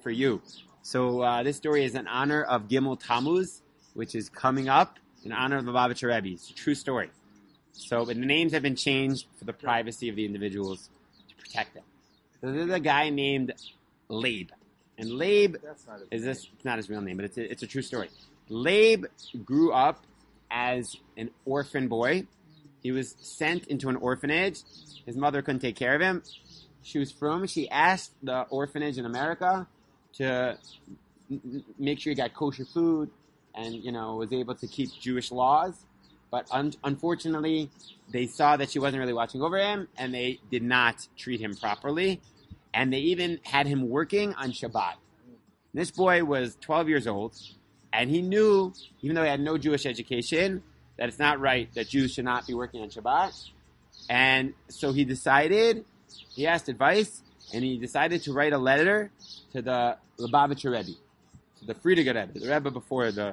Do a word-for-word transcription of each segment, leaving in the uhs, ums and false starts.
for you. So uh, this story is in honor of Gimel Tammuz, which is coming up in honor of the Lubavitcher Rebbe. It's a true story. So, but the names have been changed for the privacy of the individuals to protect them. So there's a guy named Leib. And Leib is this, it's not his real name, but it's a, it's a true story. Leib grew up as an orphan boy. He was sent into an orphanage. His mother couldn't take care of him. She was from, she asked the orphanage in America to m- make sure he got kosher food and, you know, was able to keep Jewish laws. But un- unfortunately, they saw that she wasn't really watching over him, and they did not treat him properly. And they even had him working on Shabbat. This boy was twelve years old, and he knew, even though he had no Jewish education, that it's not right that Jews should not be working on Shabbat. And so he decided, he asked advice, and he decided to write a letter to the Lubavitcher Rebbe, to the Friediger Rebbe, the Rebbe before the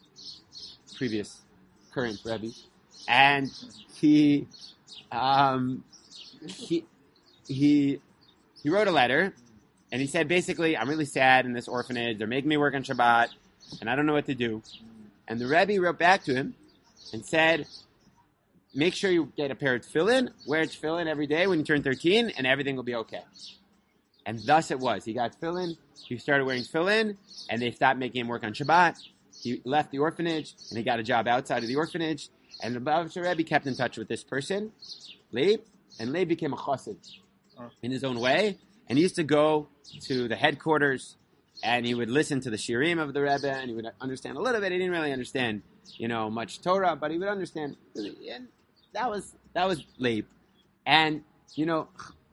previous current Rebbe. And he, um, he, he, he wrote a letter, and he said, basically, I'm really sad in this orphanage. They're making me work on Shabbat, and I don't know what to do. And the Rebbe wrote back to him and said, make sure you get a pair of tefillin, wear tefillin every day when you turn thirteen, and everything will be okay. And thus it was. He got tefillin, he started wearing tefillin, and they stopped making him work on Shabbat. He left the orphanage, and he got a job outside of the orphanage. And the Lubavitcher Rebbe kept in touch with this person, Leib, and Leib became a chassid in his own way. And he used to go to the headquarters, and he would listen to the shirim of the Rebbe, and he would understand a little bit. He didn't really understand, you know, much Torah, but he would understand. And that was that was Leib. And, you know,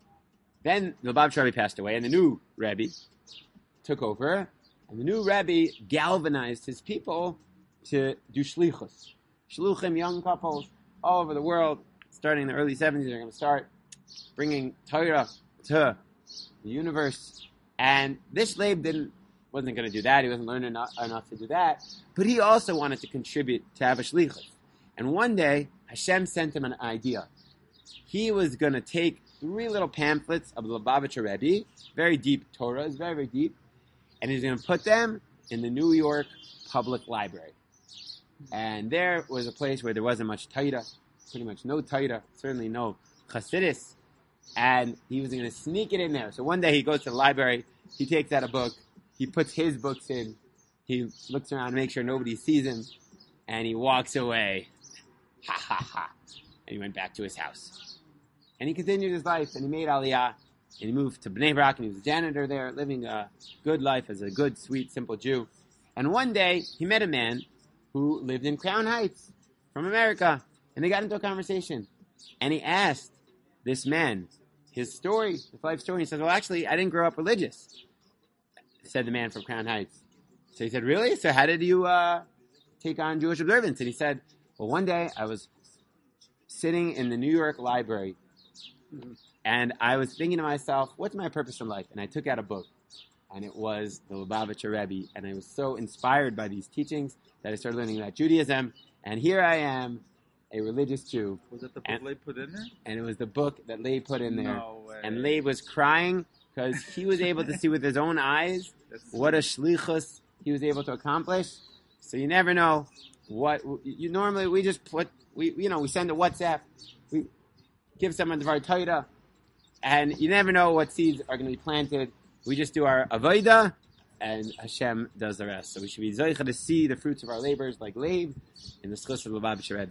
then the Lubavitcher Rebbe passed away, and the new Rebbe took over, and the new Rebbe galvanized his people to do shlichus. Shluchim, young couples all over the world, starting in the early seventies, they're going to start bringing Torah to the universe. And this Leib didn't, wasn't going to do that. He wasn't learning enough, enough to do that. But he also wanted to contribute to have a shlichus. And one day, Hashem sent him an idea. He was going to take three little pamphlets of the Lubavitcher Rebbe, very deep Torah, is very, very deep, and he's going to put them in the New York Public Library. And there was a place where there wasn't much Torah, pretty much no Torah, certainly no Chassidus, and he was going to sneak it in there. So one day he goes to the library, he takes out a book, he puts his books in, he looks around to make sure nobody sees him, and he walks away. Ha ha ha. And he went back to his house. And he continued his life, and he made Aliyah, and he moved to Bnei Brak, and he was a janitor there, living a good life as a good, sweet, simple Jew. And one day, he met a man who lived in Crown Heights from America, and they got into a conversation. And he asked this man his story, his life story. He said, well, actually, I didn't grow up religious, said the man from Crown Heights. So he said, really? So how did you uh, take on Jewish observance? And he said, well, one day I was sitting in the New York Library, and I was thinking to myself, what's my purpose in life? And I took out a book, and it was the Lubavitcher Rebbe, and I was so inspired by these teachings that I started learning about Judaism, and here I am, a religious Jew. Was it the book and, Leib put in there? And it was the book that Leib put in there. No way. And Leib was crying because he was able to see with his own eyes what a shlichus he was able to accomplish. So you never know what you normally we just put we you know we send a WhatsApp, we give someone the Torah, and you never know what seeds are going to be planted. We just do our avodah, and Hashem does the rest. So we should be zeicha to see the fruits of our labors like Leib in the schus of Lubavitcher Rebbe.